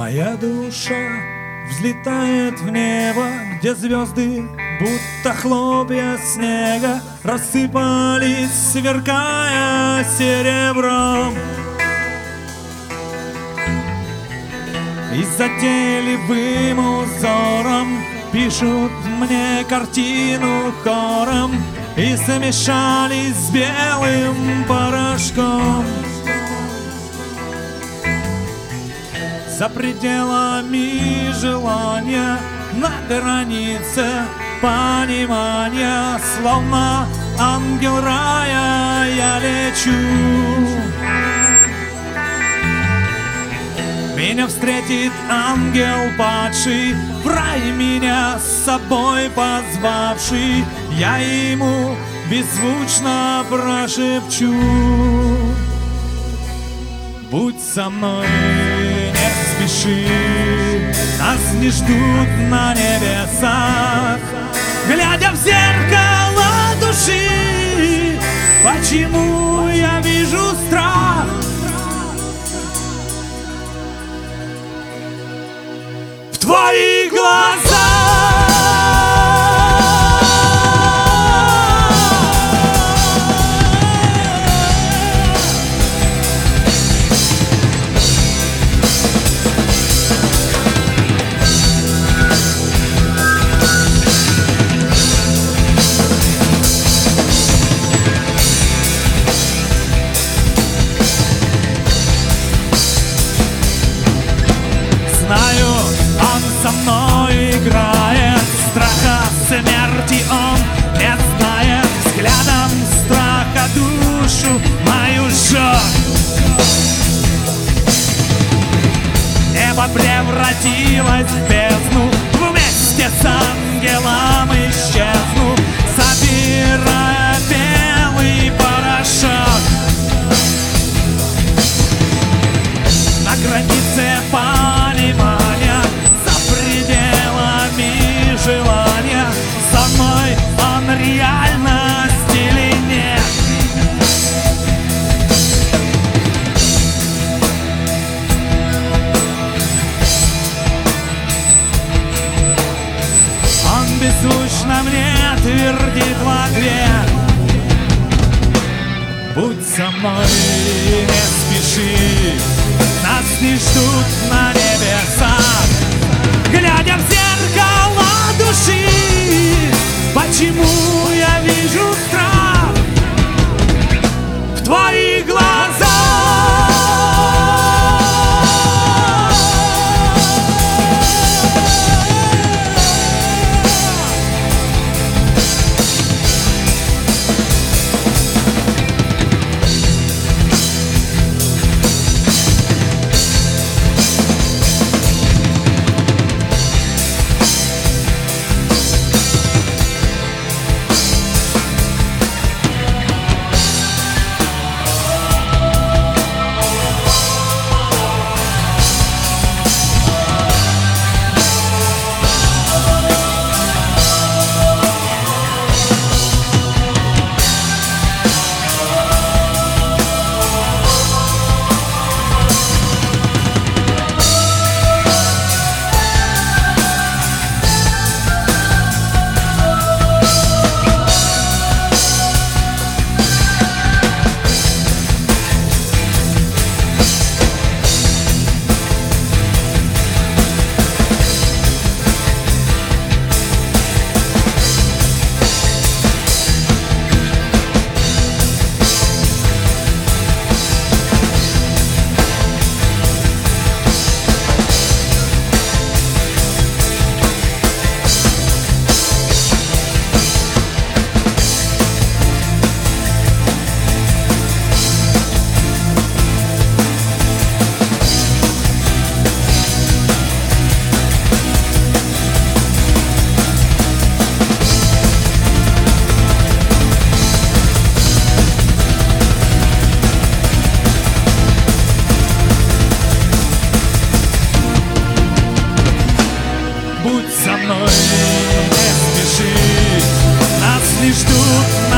Моя душа взлетает в небо, где звезды, будто хлопья снега, рассыпались, сверкая серебром. И затейливым узором пишут мне картину хором и смешались с белым порошком. За пределами желания, на границе понимания, словно ангел рая я лечу. Меня встретит ангел падший, в рай меня с собой позвавший, я ему беззвучно прошепчу: будь со мной, не спеши, нас не ждут на небесах. Глядя в зеркало души, почему я вижу страх? В твоих глазах. Знаю, он со мной играет, страха смерти он не знает, взглядом страха душу мою жжет. Небо превратилось в бездну, вместе с ангелом исчезну, собирая белый порошок. На границе понимания, за пределами желания, со мной он реальность или нет? Он беззвучно мне твердит в ответ: будь со мной, не спеши, нас не ждут на небесах. Глядя в зеркало души, почему я вижу страх? В твоих глазах. Будь со мной, не спеши, нас не ждут